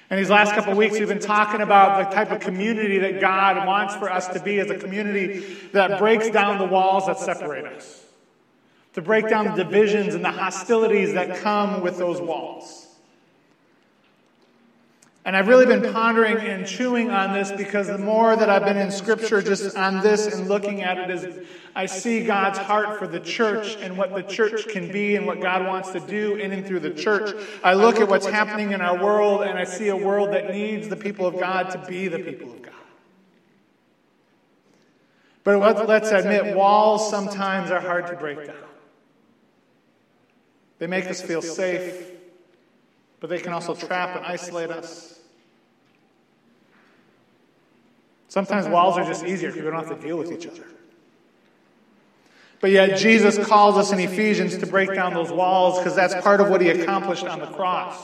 And these last couple of weeks, we've been talking about the type of community that God wants for us to be as a community that breaks down the walls that separate us, to break down the divisions and the hostilities that come with those walls. And I've really been pondering and chewing on this because the more that I've been in Scripture just on this and looking at it, is I see God's heart for the church and what the church can be and what God wants to do in and through the church. I look at what's happening in our world and I see a world that needs the people of God to be the people of God. But let's admit, walls sometimes are hard to break down. They make us feel safe, but they can also trap and isolate us. Sometimes walls are just easier because we don't have to deal with each other. But yet Jesus calls us in Ephesians to break down those walls because that's part of what he accomplished on the cross.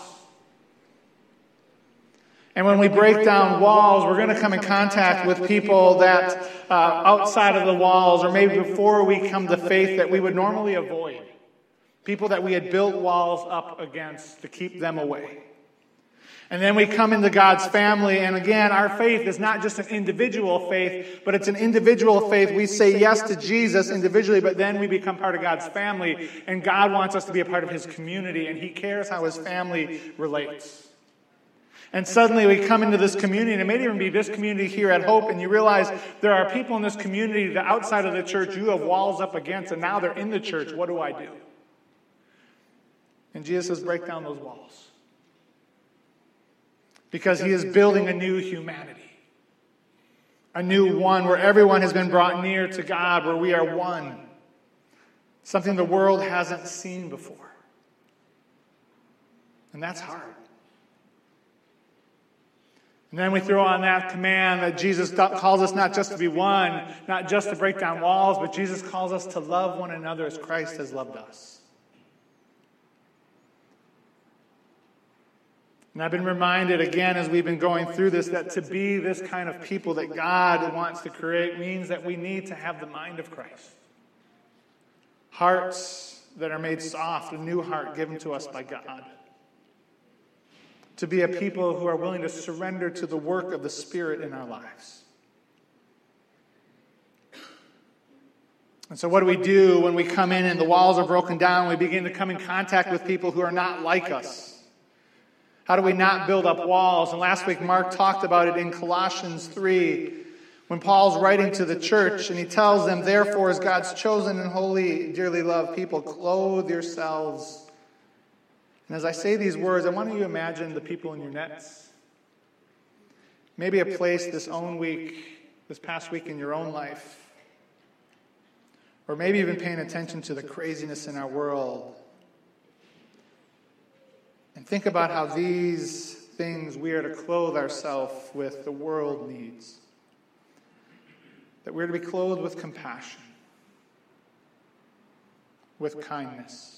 And when we break down walls, we're going to come in contact with people that outside of the walls, or maybe before we come to faith, that we would normally avoid. People that we had built walls up against to keep them away. And then we come into God's family, and again, our faith is not just an individual faith, but it's an individual faith. We say yes to Jesus individually, but then we become part of God's family, and God wants us to be a part of his community, and he cares how his family relates. And suddenly we come into this community, and it may even be this community here at Hope, and you realize there are people in this community that outside of the church you have walls up against, and now they're in the church. What do I do? And Jesus says, break down those walls. Because he is building a new humanity. A new one where everyone has been brought near to God, where we are one. Something the world hasn't seen before. And that's hard. And then we throw on that command that Jesus calls us not just to be one, not just to break down walls, but Jesus calls us to love one another as Christ has loved us. And I've been reminded again as we've been going through this that to be this kind of people that God wants to create means that we need to have the mind of Christ. Hearts that are made soft, a new heart given to us by God. To be a people who are willing to surrender to the work of the Spirit in our lives. And so what do we do when we come in and the walls are broken down, we begin to come in contact with people who are not like us? How do we not build up walls? And last week, Mark talked about it in Colossians 3, when Paul's writing to the church, and he tells them, therefore, as God's chosen and holy, dearly loved people, clothe yourselves. And as I say these words, I want you to imagine the people in your nets. Maybe a place this past week in your own life. Or maybe even paying attention to the craziness in our world. And think about how these things we are to clothe ourselves with the world needs. That we're to be clothed with compassion, with kindness,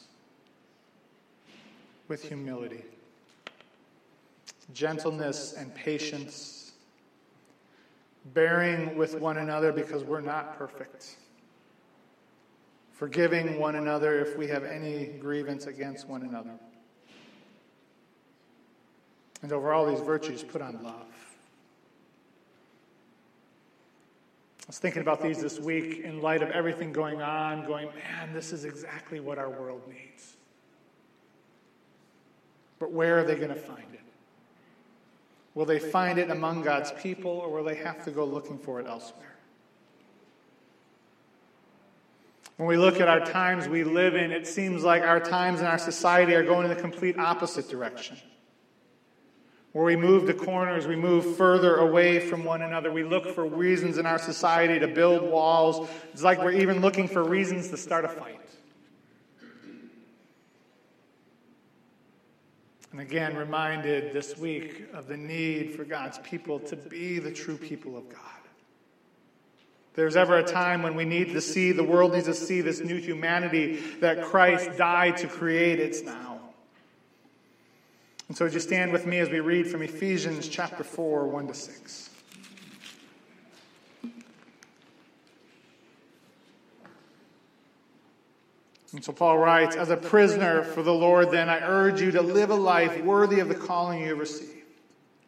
with humility, gentleness and patience, bearing with one another because we're not perfect, forgiving one another if we have any grievance against one another. And over all these virtues, put on love. I was thinking about these this week in light of everything going on, going, man, this is exactly what our world needs. But where are they going to find it? Will they find it among God's people, or will they have to go looking for it elsewhere? When we look at our times we live in, it seems like our times in our society are going in the complete opposite direction. Where we move to corners, we move further away from one another. We look for reasons in our society to build walls. It's like we're even looking for reasons to start a fight. And again, reminded this week of the need for God's people to be the true people of God. If there's ever a time when we need to see, the world needs to see this new humanity that Christ died to create, it's now. And so would you stand with me as we read from Ephesians chapter 4, 1-6. And so Paul writes, as a prisoner for the Lord, then, I urge you to live a life worthy of the calling you have received.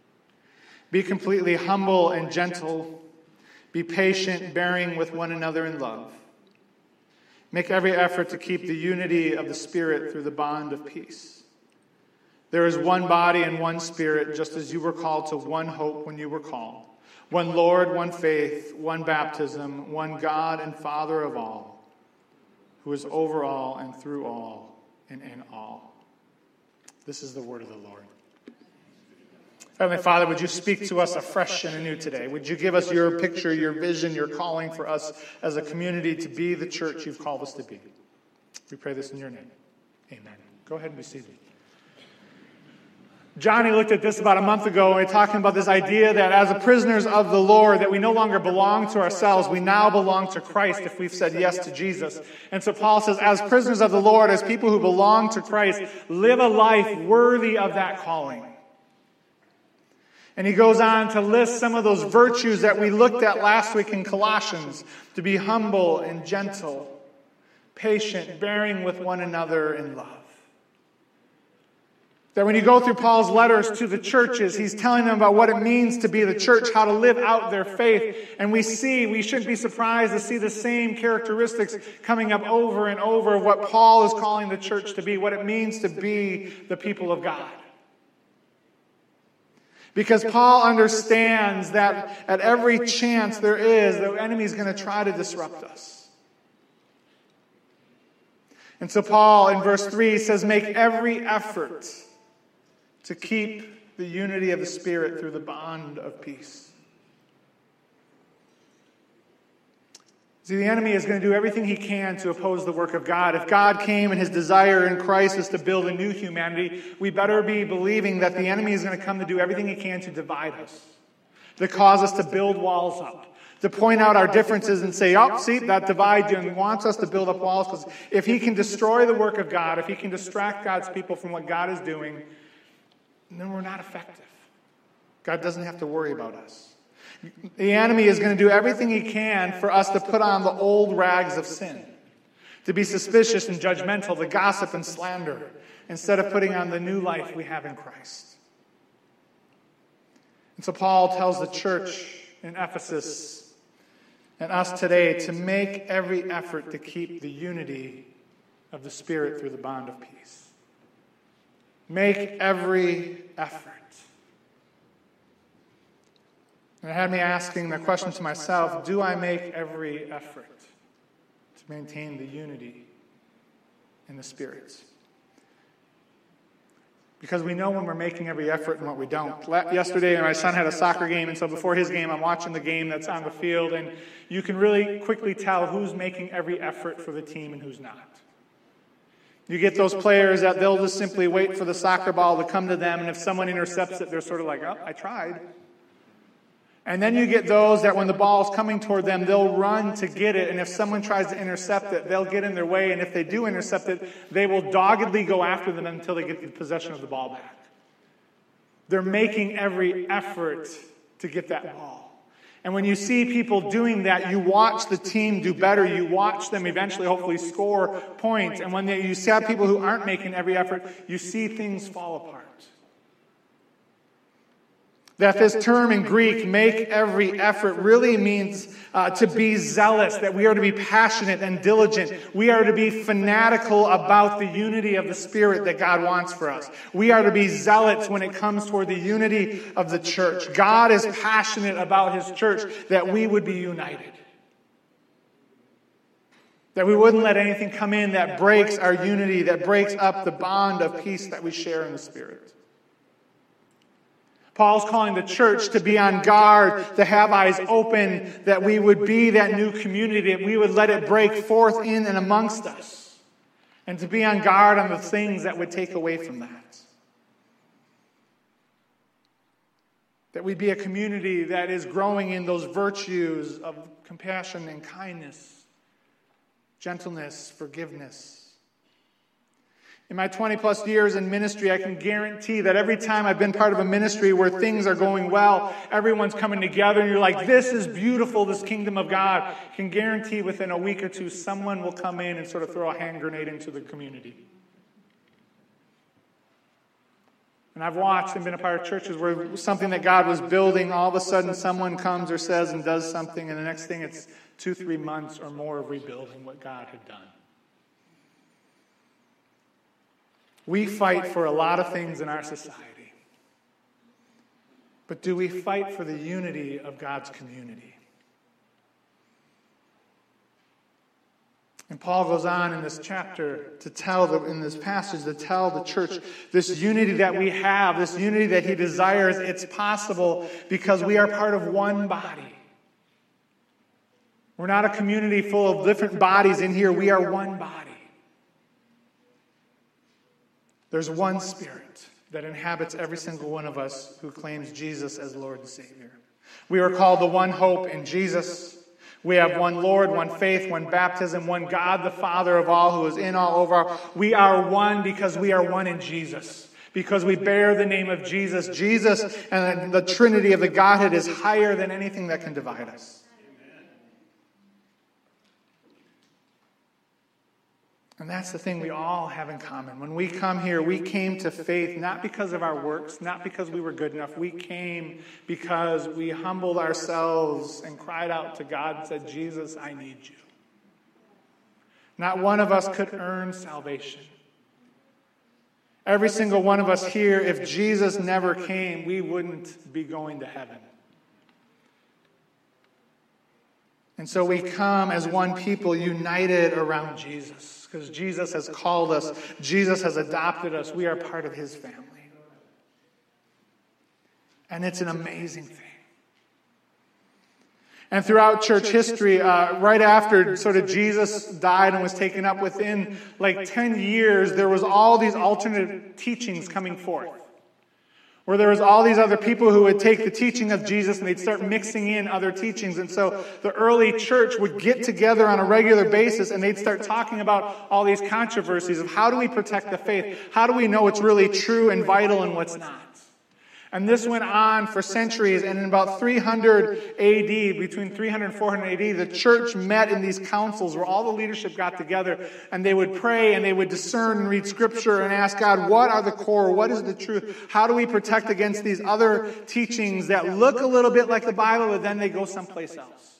Be completely humble and gentle. Be patient, bearing with one another in love. Make every effort to keep the unity of the Spirit through the bond of peace. There is one body and one Spirit, just as you were called to one hope when you were called. One Lord, one faith, one baptism, one God and Father of all, who is over all and through all and in all. This is the word of the Lord. Heavenly Father, would you speak to us afresh and anew today? Would you give us your picture, your vision, your calling for us as a community to be the church you've called us to be? We pray this in your name. Amen. Go ahead and be seated. Johnny looked at this about a month ago, and we were talking about this idea that as a prisoners of the Lord, that we no longer belong to ourselves. We now belong to Christ if we've said yes to Jesus. And so Paul says, as prisoners of the Lord, as people who belong to Christ, live a life worthy of that calling. And he goes on to list some of those virtues that we looked at last week in Colossians, to be humble and gentle, patient, bearing with one another in love. That when you go through Paul's letters to the churches, he's telling them about what it means to be the church, how to live out their faith. And we shouldn't be surprised to see the same characteristics coming up over and over of what Paul is calling the church to be, what it means to be the people of God. Because Paul understands that at every chance there is, the enemy is going to try to disrupt us. And so Paul, in verse 3, says, make every effort to keep the unity of the Spirit through the bond of peace. See, the enemy is going to do everything he can to oppose the work of God. If God came and his desire in Christ is to build a new humanity, we better be believing that the enemy is going to come to do everything he can to divide us, to cause us to build walls up, to point out our differences and say, oh, see, that divides you, and wants us to build up walls. Because if he can destroy the work of God, if he can distract God's people from what God is doing, then we're not effective. God doesn't have to worry about us. The enemy is going to do everything he can for us to put on the old rags of sin, to be suspicious and judgmental, to gossip and slander, instead of putting on the new life we have in Christ. And so Paul tells the church in Ephesus and us today to make every effort to keep the unity of the Spirit through the bond of peace. Make every effort. And it had me asking the question to myself, do I make every effort to maintain the unity in the Spirit? Because we know when we're making every effort and what we don't. Yesterday, my son had a soccer game, and so before his game, I'm watching the game that's on the field, and you can really quickly tell who's making every effort for the team and who's not. You get those players that they'll just simply wait for the soccer ball to come to them, and if someone intercepts it, they're sort of like, oh, I tried. And then you get those that when the ball's coming toward them, they'll run to get it. And if someone tries to intercept it, they'll get in their way. And if they do intercept it, they will doggedly go after them until they get the possession of the ball back. They're making every effort to get that ball. And when you see people doing that, you watch the team do better. You watch them eventually, hopefully, score points. And when you see people who aren't making every effort, you see things fall apart. That this term in Greek, make every effort, really means to be zealous, that we are to be passionate and diligent. We are to be fanatical about the unity of the Spirit that God wants for us. We are to be zealots when it comes toward the unity of the church. God is passionate about his church, that we would be united. That we wouldn't let anything come in that breaks our unity, that breaks up the bond of peace that we share in the Spirit. Paul's calling the church to be on guard, to have eyes open, that we would be that new community, that we would let it break forth in and amongst us, and to be on guard on the things that would take away from that. That we'd be a community that is growing in those virtues of compassion and kindness, gentleness, forgiveness. In my 20-plus years in ministry, I can guarantee that every time I've been part of a ministry where things are going well, everyone's coming together, and you're like, this is beautiful, this kingdom of God. I can guarantee within a week or two, someone will come in and sort of throw a hand grenade into the community. And I've watched and been a part of churches where something that God was building, all of a sudden someone comes or says and does something, and the next thing it's 2-3 months or more of rebuilding what God had done. We fight for a lot of things in our society. But do we fight for the unity of God's community? And Paul goes on in this chapter to tell, in this passage, to tell the church this unity that we have, this unity that he desires, it's possible because we are part of one body. We're not a community full of different bodies in here. We are one body. There's one Spirit that inhabits every single one of us who claims Jesus as Lord and Savior. We are called the one hope in Jesus. We have one Lord, one faith, one baptism, one God, the Father of all, who is in all, over all. We are one because we are one in Jesus. Because we bear the name of Jesus. Jesus and the Trinity of the Godhead is higher than anything that can divide us. And that's the thing we all have in common. When we come here, we came to faith not because of our works, not because we were good enough. We came because we humbled ourselves and cried out to God and said, Jesus, I need you. Not one of us could earn salvation. Every single one of us here, if Jesus never came, we wouldn't be going to heaven. And so we come as one people united around Jesus. Because Jesus has called us. Jesus has adopted us. We are part of his family. And it's an amazing thing. And throughout church history, right after sort of Jesus died and was taken up, within like 10 years, there was all these alternate teachings coming forth. Where there was all these other people who would take the teaching of Jesus and they'd start mixing in other teachings. And so the early church would get together on a regular basis and they'd start talking about all these controversies of how do we protect the faith? How do we know what's really true and vital and what's not? And this went on for centuries. And in about 300 AD, between 300 and 400 AD, the church met in these councils where all the leadership got together and they would pray and they would discern and read scripture and ask God, what are the core? What is the truth? How do we protect against these other teachings that look a little bit like the Bible, but then they go someplace else?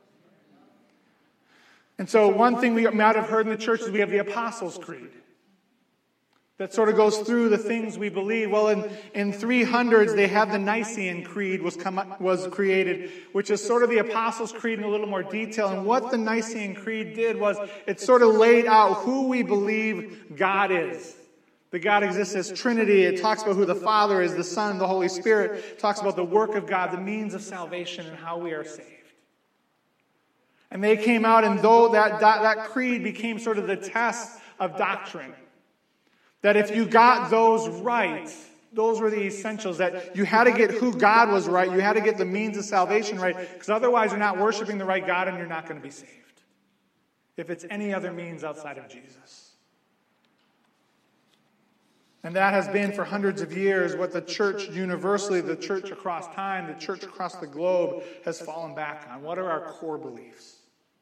And so one thing we might have heard in the church is we have the Apostles' Creed. That sort of goes through the things we believe. Well, in 300s, they have the Nicene Creed was created, which is sort of the Apostles' Creed in a little more detail. And what the Nicene Creed did was it sort of laid out who we believe God is. That God exists as Trinity. It talks about who the Father is, the Son, the Holy Spirit. It talks about the work of God, the means of salvation, and how we are saved. And they came out, and though that creed became sort of the test of doctrine. That if you got those right, those were the essentials. That you had to get who God was right. You had to get the means of salvation right. Because otherwise you're not worshiping the right God and you're not going to be saved. If it's any other means outside of Jesus. And that has been for hundreds of years what the church universally, the church across time, the church across the globe has fallen back on. What are our core beliefs?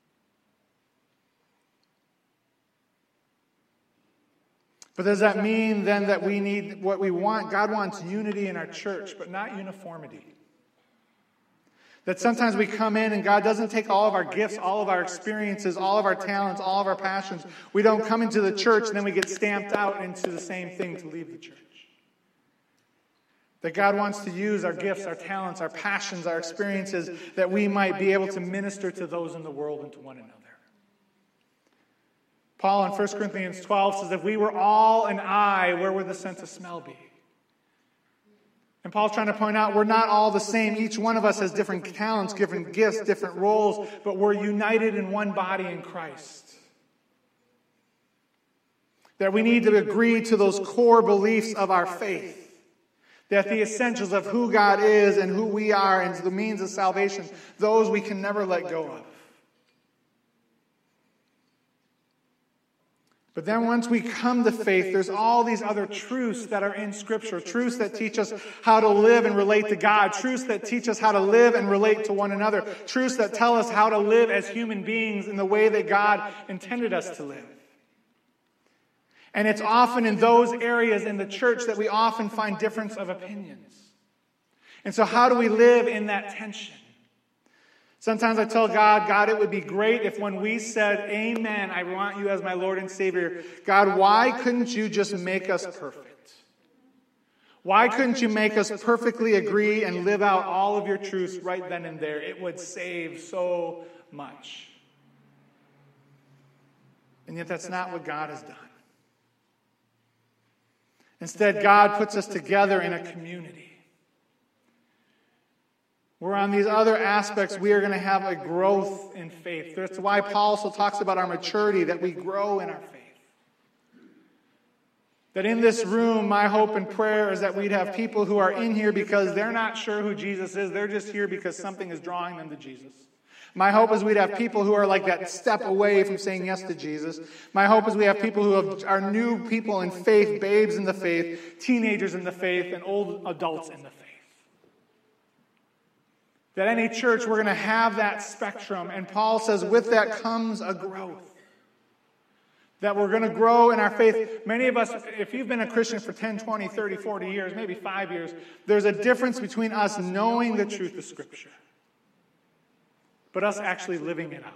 But does that mean then that we need what we want? God wants unity in our church, but not uniformity. That sometimes we come in and God doesn't take all of our gifts, all of our experiences, all of our talents, all of our passions. We don't come into the church and then we get stamped out into the same thing to leave the church. That God wants to use our gifts, our talents, our passions, our experiences, that we might be able to minister to those in the world and to one another. Paul in 1 Corinthians 12 says, if we were all an eye, where would the sense of smell be? And Paul's trying to point out we're not all the same. Each one of us has different talents, different gifts, different roles, but we're united in one body in Christ. That we need to agree to those core beliefs of our faith. That the essentials of who God is and who we are and the means of salvation, those we can never let go of. But then once we come to faith, there's all these other truths that are in Scripture. Truths that teach us how to live and relate to God. Truths that teach us how to live and relate to one another. Truths that tell us how to live as human beings in the way that God intended us to live. And it's often in those areas in the church that we often find difference of opinions. And so how do we live in that tension? Sometimes I tell God, it would be great if when we said, amen, I want you as my Lord and Savior, God, why couldn't you just make us perfect? Why couldn't you make us perfectly agree and live out all of your truths right then and there? It would save so much. And yet that's not what God has done. Instead, God puts us together in a community. Where on these other aspects, we are going to have a growth in faith. That's why Paul also talks about our maturity, that we grow in our faith. That in this room, my hope and prayer is that we'd have people who are in here because they're not sure who Jesus is. They're just here because something is drawing them to Jesus. My hope is we'd have people who are like that step away from saying yes to Jesus. My hope is we have people who are new people in faith, babes in the faith, teenagers in the faith, and old adults in the faith. That any church, we're going to have that spectrum. And Paul says with that comes a growth. That we're going to grow in our faith. Many of us, if you've been a Christian for 10, 20, 30, 40 years, maybe 5 years, there's a difference between us knowing the truth of Scripture, but us actually living it out.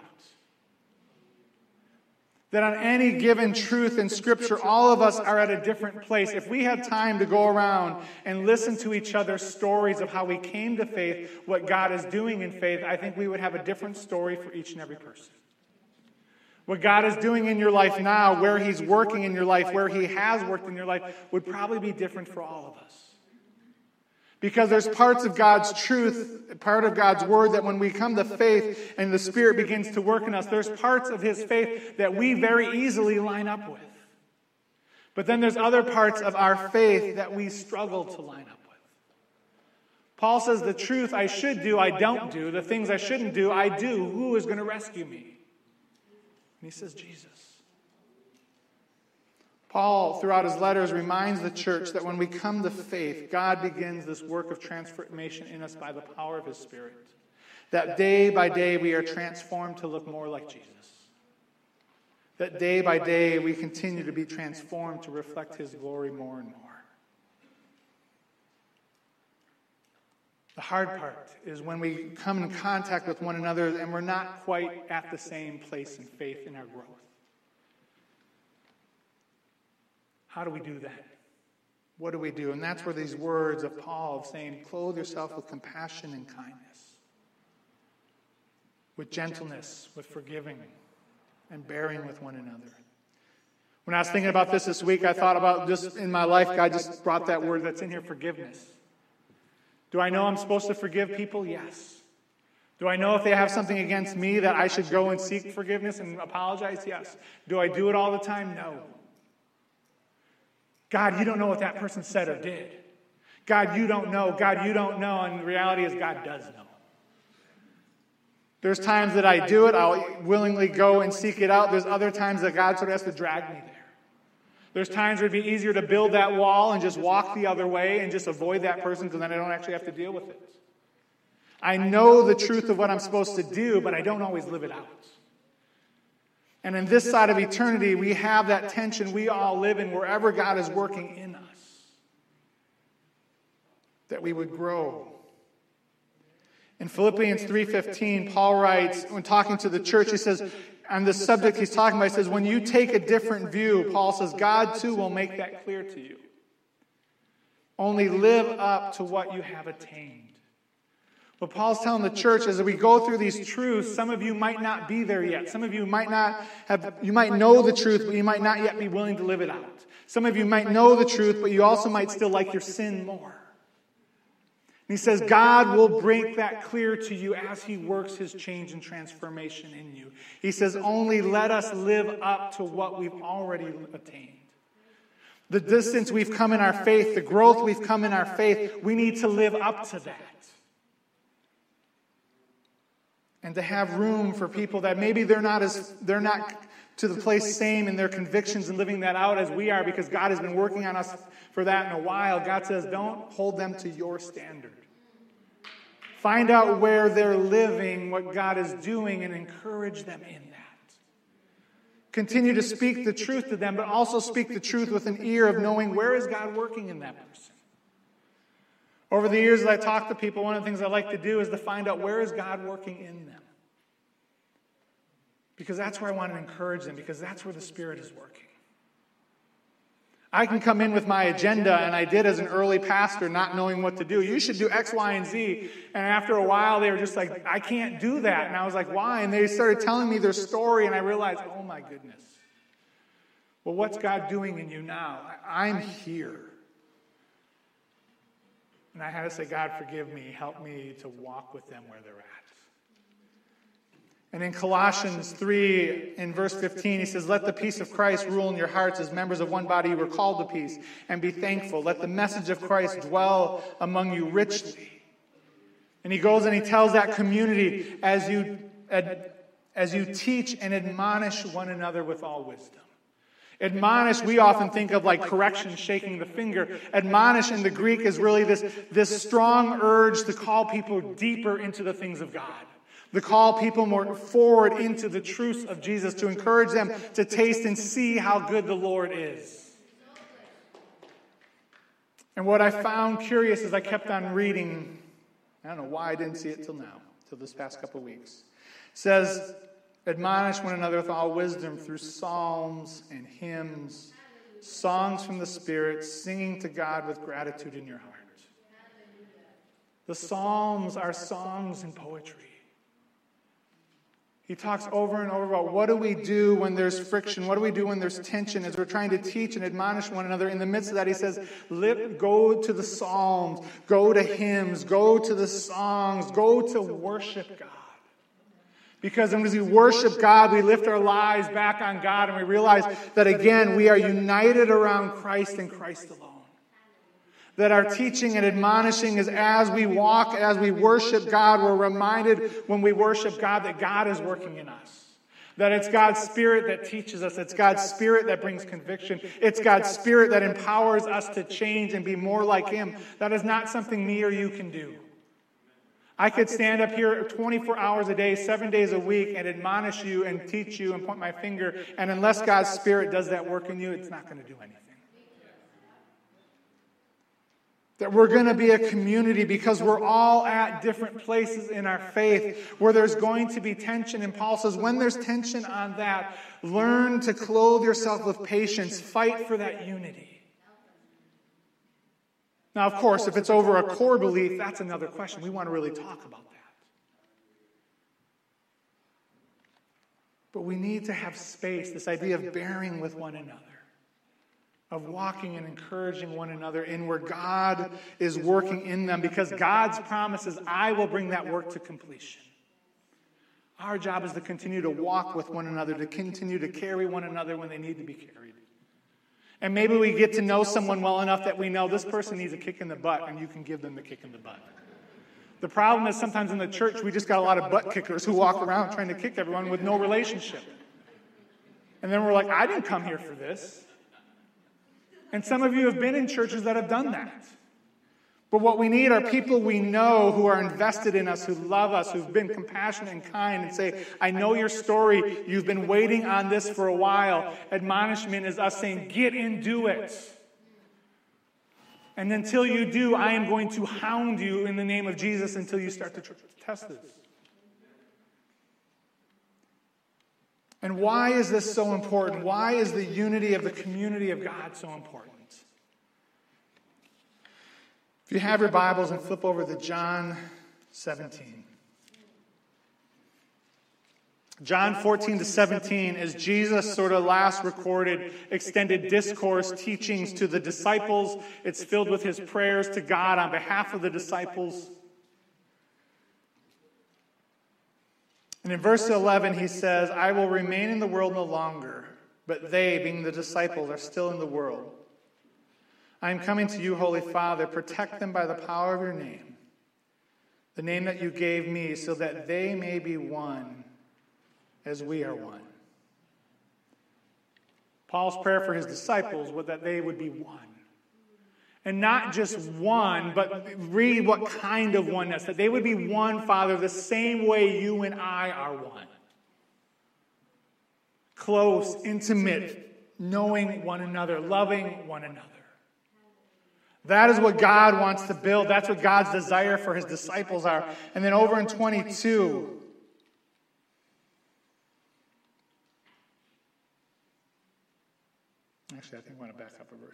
That on any given truth in Scripture, all of us are at a different place. If we had time to go around and listen to each other's stories of how we came to faith, what God is doing in faith, I think we would have a different story for each and every person. What God is doing in your life now, where He's working in your life, where He has worked in your life, would probably be different for all of us. Because there's parts of God's truth, part of God's word, that when we come to faith and the Spirit begins to work in us, there's parts of His faith that we very easily line up with. But then there's other parts of our faith that we struggle to line up with. Paul says, the truth I should do, I don't do. The things I shouldn't do, I do. Who is going to rescue me? And he says, Jesus. Paul, throughout his letters, reminds the church that when we come to faith, God begins this work of transformation in us by the power of His Spirit. That day by day we are transformed to look more like Jesus. That day by day we continue to be transformed to reflect His glory more and more. The hard part is when we come in contact with one another and we're not quite at the same place in faith in our growth. How do we do that? What do we do? And that's where these words of Paul of saying, clothe yourself with compassion and kindness, with gentleness, with forgiving, and bearing with one another. When I was thinking about this week, I thought about just in my life, God just brought that word that's in here, forgiveness. Do I know I'm supposed to forgive people? Yes. Do I know if they have something against me that I should go and seek forgiveness and apologize? Yes. Do I do it all the time? No. God, you don't know what that person said or did. God, you don't know. God, you don't know. And the reality is God does know. There's times that I do it. I'll willingly go and seek it out. There's other times that God sort of has to drag me there. There's times where it'd be easier to build that wall and just walk the other way and just avoid that person because then I don't actually have to deal with it. I know the truth of what I'm supposed to do, but I don't always live it out. And in this side of eternity, we have that tension we all live in wherever God is working in us. That we would grow. In Philippians 3:15, Paul writes, when talking to the church, he says, on this subject he's talking about, he says, when you take a different view, Paul says, God too will make that clear to you. Only live up to what you have attained. What Paul's telling the church is that we go through these truths, some of you might not be there yet. Some of you might not have, you might know the truth, but you might not yet be willing to live it out. Some of you might know the truth, but you also might still like your sin more. And he says, God will break that clear to you as He works His change and transformation in you. He says, only let us live up to what we've already attained. The distance we've come in our faith, the growth we've come in our faith, we need to live up to that. And to have room for people that maybe they're not to the place same in their convictions and living that out as we are, because God has been working on us for that in a while. God says, don't hold them to your standard. Find out where they're living, what God is doing, and encourage them in that. Continue to speak the truth to them, but also speak the truth with an ear of knowing where is God working in that person. Over the years as I talk to people, one of the things I like to do is to find out where is God working in them. Because that's where I want to encourage them, because that's where the Spirit is working. I can come in with my agenda, and I did as an early pastor, not knowing what to do. You should do X, Y, and Z. And after a while, they were just like, I can't do that. And I was like, why? And they started telling me their story, and I realized, oh my goodness. Well, what's God doing in you now? I'm here. And I had to say, God, forgive me. Help me to walk with them where they're at. And in Colossians 3, in verse 15, he says, let the peace of Christ rule in your hearts as members of one body who were called to peace, and be thankful. Let the message of Christ dwell among you richly. And he goes and he tells that community, as you teach and admonish one another with all wisdom. Admonish, we often think of like correction, shaking the finger. Admonish in the Greek is really this strong urge to call people deeper into the things of God. To call people more forward into the truths of Jesus, to encourage them to taste and see how good the Lord is. And what I found curious as I kept on reading, I don't know why I didn't see it till now, till this past couple of weeks, says, admonish one another with all wisdom through psalms and hymns, songs from the Spirit, singing to God with gratitude in your heart. The Psalms are songs and poetry. He talks over and over about what do we do when there's friction? What do we do when there's tension? As we're trying to teach and admonish one another, in the midst of that, he says, go to the Psalms, go to hymns, go to the songs, go to worship God. Because as we worship God, we lift our lives back on God, and we realize that, again, we are united around Christ and Christ alone. That our teaching and admonishing is as we walk, as we worship God, we're reminded when we worship God that God is working in us. That it's God's Spirit that teaches us. It's God's Spirit that brings conviction. It's God's Spirit that empowers us to change and be more like Him. That is not something me or you can do. I could stand up here 24 hours a day, 7 days a week, and admonish you and teach you and point my finger, and unless God's Spirit does that work in you, it's not going to do anything. That we're going to be a community because we're all at different places in our faith where there's going to be tension. And Paul says, when there's tension on that, learn to clothe yourself with patience. Fight for that unity. Now, of course, if it's over a core belief, that's another question. We want to really talk about that. But we need to have space, this idea of bearing with one another, of walking and encouraging one another in where God is working in them, because God's promise is, I will bring that work to completion. Our job is to continue to walk with one another, to continue to carry one another when they need to be carried. And maybe we get to know someone well enough that we know this person needs a kick in the butt, and you can give them the kick in the butt. The problem is sometimes in the church, we just got a lot of butt kickers who walk around trying to kick everyone with no relationship. And then we're like, I didn't come here for this. And some of you have been in churches that have done that. But what we need are people we know who are invested in us, who love us, who've been compassionate and kind, and say, I know your story. You've been waiting on this for a while. Admonishment is us saying, get in, do it. And until you do, I am going to hound you in the name of Jesus until you start to test this. And why is this so important? Why is the unity of the community of God so important? If you have your Bibles and flip over to John 17. John 14 to 17 is Jesus' sort of last recorded extended discourse, teachings to the disciples. It's filled with his prayers to God on behalf of the disciples. And in verse 11, he says, I will remain in the world no longer, but they, being the disciples, are still in the world. I am coming to you, Holy Father. Protect them by the power of your name, the name that you gave me, so that they may be one as we are one. Paul's prayer for his disciples was that they would be one. And not just one, but read what kind of oneness. That they would be one, Father, the same way you and I are one. close, intimate, knowing one another, loving one another. That is what God wants to build. That's what God's desire for his disciples are. And then over in 22, actually, I think I want to back up a verse.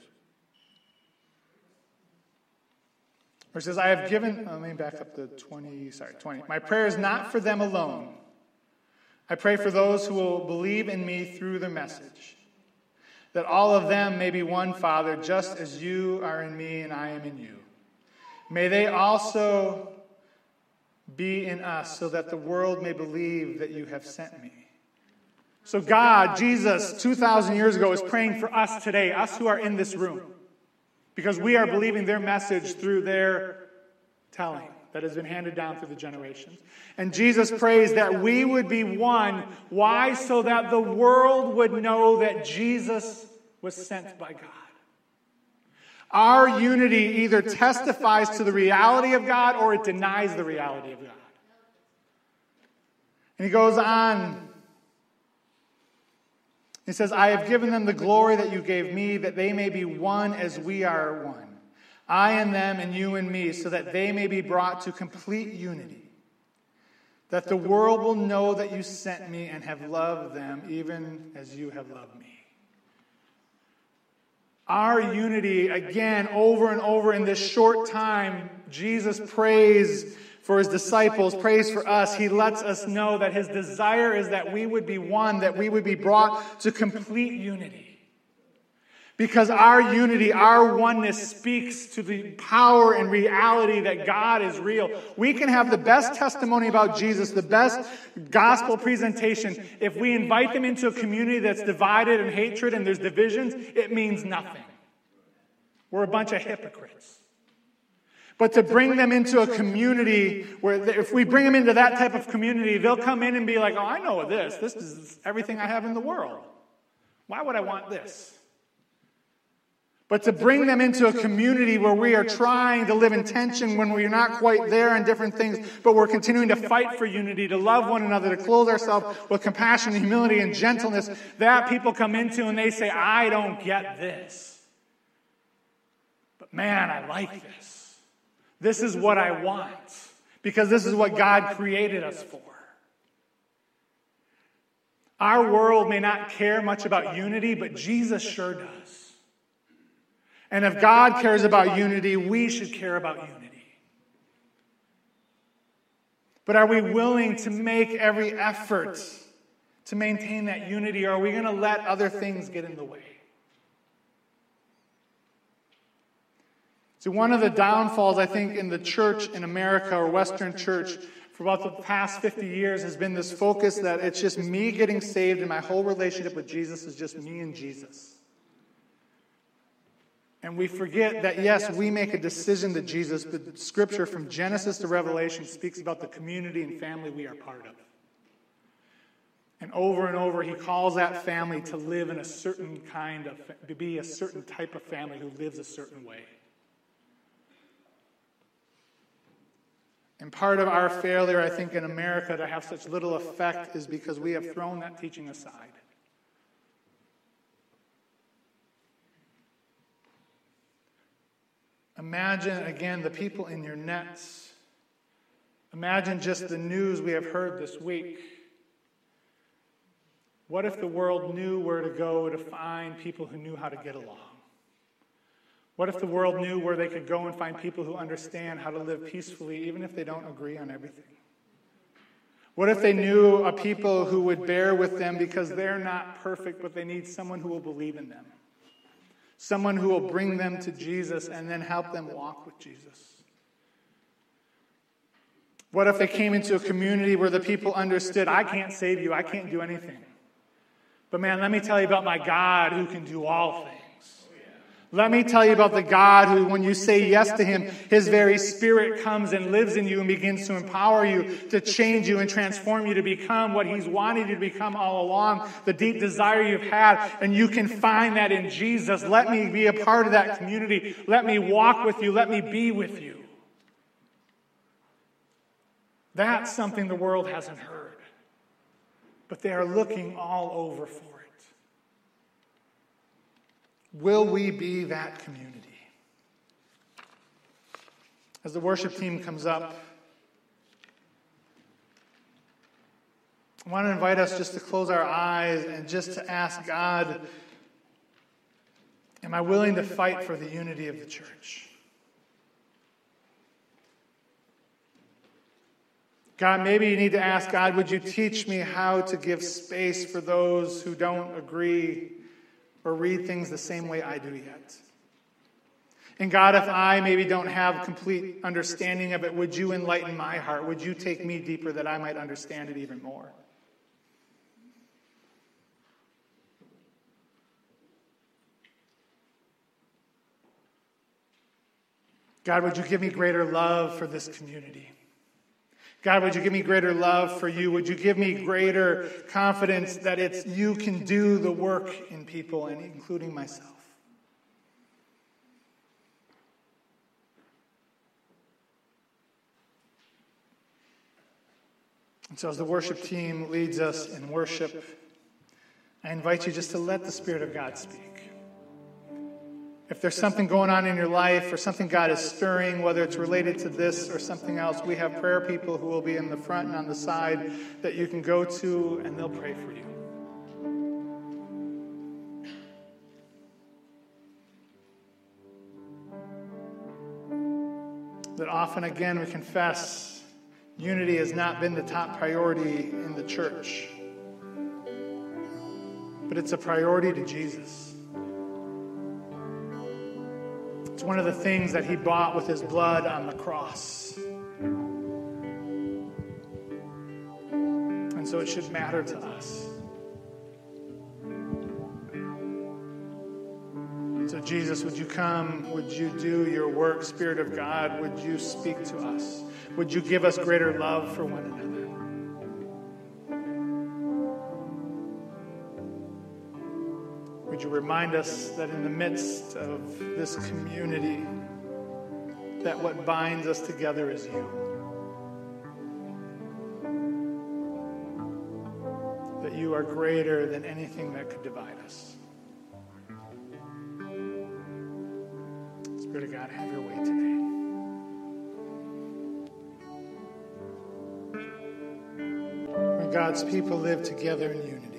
Where it says, I have given, let me back up to 20. My prayer is not for them alone. I pray for those who will believe in me through the message, that all of them may be one, Father, just as you are in me and I am in you. May they also be in us, so that the world may believe that you have sent me. So God, Jesus, 2,000 years ago, is praying for us today, us who are in this room, because we are believing their message through their telling that has been handed down through the generations. And Jesus prays that we would be one. Why? So that the world would know that Jesus was sent by God. Our unity either testifies to the reality of God or it denies the reality of God. And he goes on. He says, I have given them the glory that you gave me, that they may be one as we are one. I and them and you and me, so that they may be brought to complete unity. That the world will know that you sent me and have loved them even as you have loved me. Our unity, again, over and over in this short time, Jesus prays for his disciples, prays for us. He lets us know that his desire is that we would be one, that we would be brought to complete unity. Because our unity, our oneness speaks to the power and reality that God is real. We can have the best testimony about Jesus, the best gospel presentation. If we invite them into a community that's divided and hatred and there's divisions, it means nothing. We're a bunch of hypocrites. But to bring them into a community where if we bring them into that type of community, they'll come in and be like, oh, I know this. This is everything I have in the world. Why would I want this? But to bring them into a community where we are trying to live in tension when we're not quite there in different things, but we're continuing to fight for unity, to love one another, to clothe ourselves with compassion, humility, and gentleness, that people come into and they say, I don't get this. But man, I like this. This is what I want, because this is what God created us for. Our world may not care much about unity, but Jesus sure does. And if God cares about unity, we should care about unity. But are we willing to make every effort to maintain that unity, or are we going to let other things get in the way? So one of the downfalls, I think, in the church in America or Western church for about the past 50 years has been this focus that it's just me getting saved and my whole relationship with Jesus is just me and Jesus. And we forget that, yes, we make a decision to Jesus, but Scripture from Genesis to Revelation speaks about the community and family we are part of. And over, he calls that family to live in a certain to be a certain type of family who lives a certain way. And part of our failure, I think, in America to have such little effect is because we have thrown that teaching aside. Imagine, again, the people in your nets. Imagine just the news we have heard this week. What if the world knew where to go to find people who knew how to get along? What if the world knew where they could go and find people who understand how to live peacefully, even if they don't agree on everything? What if they knew a people who would bear with them because they're not perfect, but they need someone who will believe in them? Someone who will bring them to Jesus and then help them walk with Jesus. What if they came into a community where the people understood, I can't save you, I can't do anything. But man, let me tell you about my God who can do all things. Let me tell you about the God who, when you say yes to him, his very spirit comes and lives in you and begins to empower you, to change you and transform you to become what he's wanted you to become all along, the deep desire you've had, and you can find that in Jesus. Let me be a part of that community. Let me walk with you. Let me be with you. That's something the world hasn't heard, but they are looking all over for it. Will we be that community? As the worship team comes up, I want to invite us just to close our eyes and just to ask God, am I willing to fight for the unity of the church? God, maybe you need to ask God, would you teach me how to give space for those who don't agree or read things the same way I do yet? And God, if I maybe don't have complete understanding of it, would you enlighten my heart? Would you take me deeper that I might understand it even more? God, would you give me greater love for this community? God, would you give me greater love for you? Would you give me greater confidence that it's you can do the work in people, and including myself? And so as the worship team leads us in worship, I invite you just to let the Spirit of God speak. If there's something going on in your life or something God is stirring, whether it's related to this or something else, we have prayer people who will be in the front and on the side that you can go to, and they'll pray for you. That often, again, we confess unity has not been the top priority in the church, but it's a priority to Jesus. It's one of the things that he bought with his blood on the cross. And so it should matter to us. So Jesus, would you come? Would you do your work? Spirit of God, would you speak to us? Would you give us greater love for one another? Would you remind us that in the midst of this community, that what binds us together is you. That you are greater than anything that could divide us. Spirit of God, have your way today. When God's people live together in unity,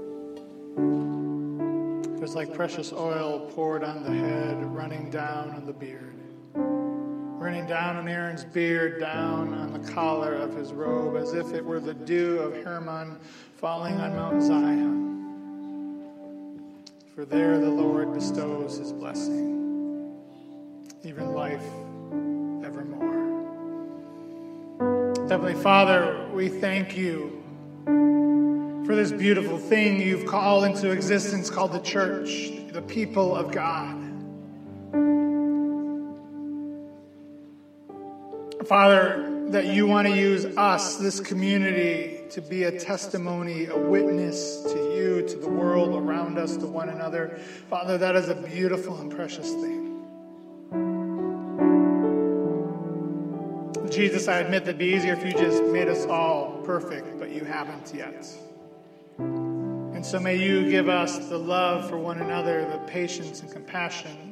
it's like precious oil poured on the head, running down on the beard, running down on Aaron's beard, down on the collar of his robe, as if it were the dew of Hermon falling on Mount Zion. For there the Lord bestows his blessing, even life evermore. Heavenly Father, we thank you for this beautiful thing you've called into existence called the church, the people of God. Father, that you want to use us, this community, to be a testimony, a witness to you, to the world around us, to one another. Father, that is a beautiful and precious thing. Jesus, I admit that'd be easier if you just made us all perfect, but you haven't yet. And so may you give us the love for one another, the patience and compassion.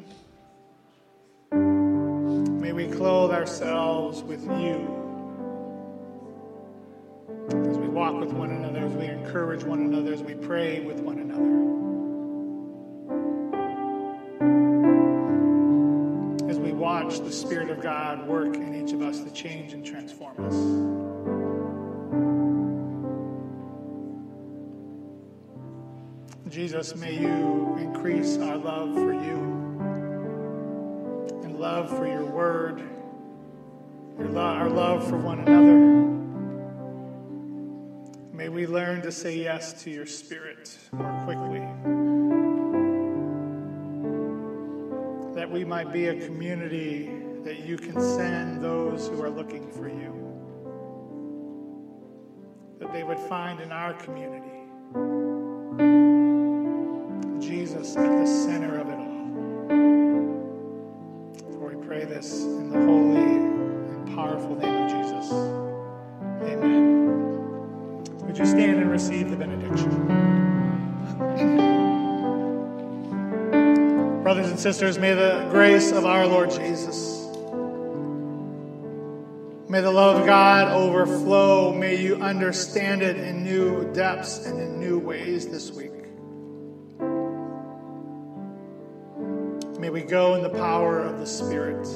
May we clothe ourselves with you as we walk with one another, as we encourage one another, as we pray with one another. As we watch the Spirit of God work in each of us to change and transform us. Jesus, may you increase our love for you and love for your word, our love for one another. May we learn to say yes to your Spirit more quickly, that we might be a community that you can send those who are looking for you, that they would find in our community Jesus at the center of it all. For we pray this in the holy and powerful name of Jesus. Amen. Would you stand and receive the benediction? Brothers and sisters, may the grace of our Lord Jesus, may the love of God overflow. May you understand it in new depths and in new ways this week. May we go in the power of the Spirit.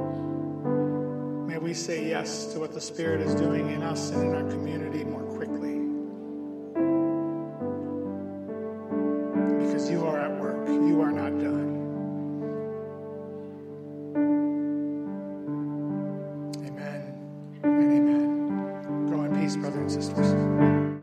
May we say yes to what the Spirit is doing in us and in our community more quickly.